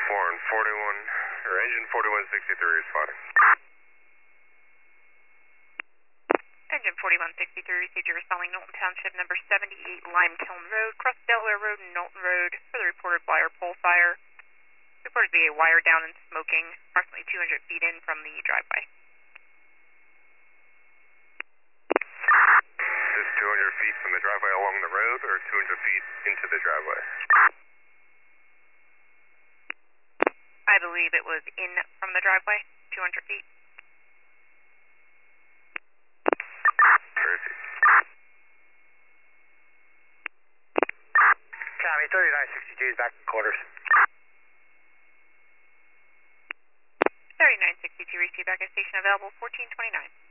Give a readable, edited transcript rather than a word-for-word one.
Warren 41, or engine 4163 responding. Engine 4163 received your responding Knowlton Township number 78 Lime Kiln Road, cross Delaware Road and Knowlton Road for the reported wire pole fire. Reported to be a wire down and smoking, approximately 200 feet in from the driveway. Is this 200 feet from the driveway along the road, or 200 feet into the driveway? I believe it was in from the driveway, 200 feet. Tracy. Tommy, 3962 is back in quarters. 3962 receive back at station available 1429.